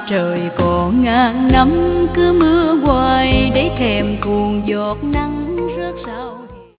trời còn ngàn năm cứ mưa hoài để thèm thuồng giọt